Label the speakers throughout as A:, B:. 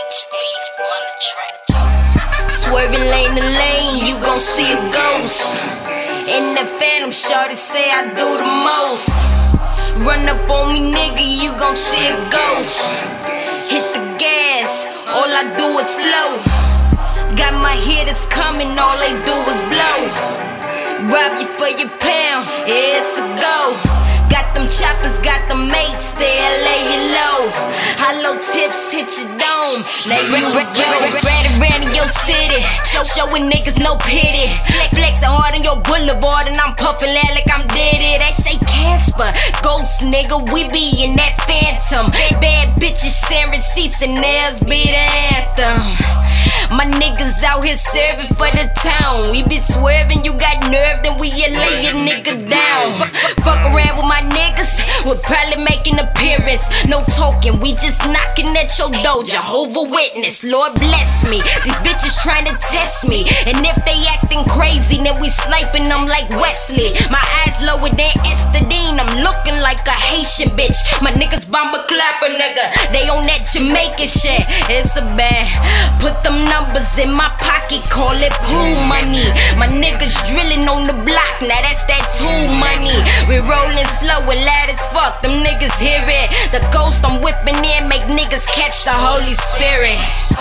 A: Swerving lane to lane, you gon' see a ghost. In the phantom, shorty say I do the most. Run up on me, nigga, you gon' see a ghost. Hit the gas, all I do is flow. Got my hitters coming, all they do is blow. Rob you for your pound, it's a go. Got them choppers, got them mates, they'll lay you low. Hollow tips hit your dome. They ran in your city, showing niggas no pity. Flexing hard on your boulevard and I'm puffing loud like I'm Diddy. They say Casper, ghost nigga, we be in that phantom. Bad bitches sharing seats and nails be the anthem. My niggas out here serving for the town. We be swerving, you got nerve, then we lay your nigga down. Fuck around with my niggas, we'll probably make an appearance. No talking, we just knocking at your door. Jehovah Witness, Lord bless me. These bitches trying to test me, and if they acting crazy, then we sniping them like Wesley. My eyes lower than Estadine, I'm looking like a Haitian bitch. My niggas bomber clapper, nigga, they on that Jamaican shit. It's a bad, put them numbers in my pocket, call it pool money. My niggas drilling on the block, now that's that tool money. We rolling slow and loud as fuck, them niggas hear it. The ghost I'm whipping in make niggas catch the Holy Spirit.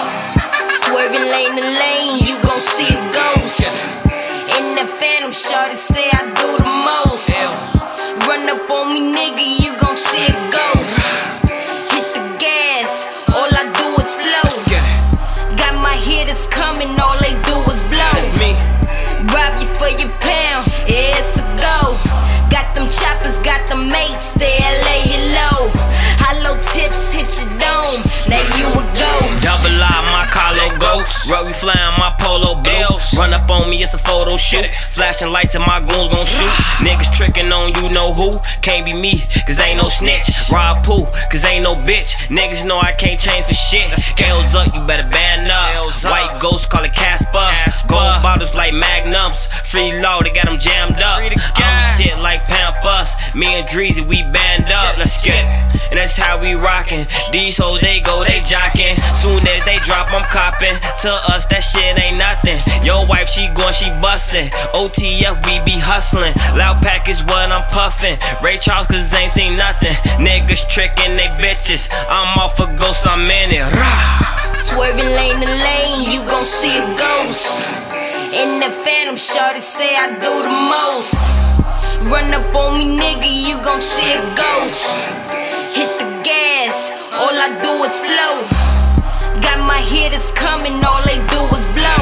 A: Swerving lane to lane, you gon' see a ghost. In the phantom, shorty say I do the most. Run up on me, nigga, you gon' see a ghost. Hit the gas, all I do is flow. Got my hitters coming, all they do is blow. Rob you for your pound, it's a go. Got them choppers, got them mates, they'll lay you low. Hollow tips hit your dome, now you a ghost.
B: Double I, my collar ghost. Rugby flying my polo bills. Run up on me, it's a photo shoot. Flashing lights and my goons gon' shoot. Niggas tricking on you know who. Can't be me, cause ain't no snitch. Rob Pooh, cause ain't no bitch. Niggas know I can't change for shit. Scales up, you better band up. White ghost, call it Casper. Gold bottles like Magnums. Free law, they got them jammed up. I'm shit like Pampas. Me and Dreezy, we band up. Let's get it. And that's how we rockin'. These hoes, they go, they jockin'. Soon as they drop, I'm coppin'. To us, that shit ain't nothing. Your wife, she goin', she bustin'. OTF, we be hustlin'. Loud pack is what I'm puffin'. Ray Charles, cause ain't seen nothing. Niggas trickin' they bitches. I'm off a ghost, I'm in it.
A: Swerving lane to lane, you gon' see a ghost. In the phantom, shorty say I do the most. Run up on me, nigga, you gon' see a ghost. Hit the gas, all I do is flow. Got my hitters coming, all they do is blow.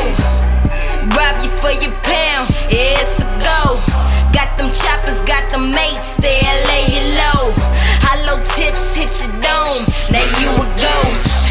A: Rob you for your pound, it's a go. Got them choppers, got them mates, they'll lay you low. Hollow tips hit your dome, now you a ghost.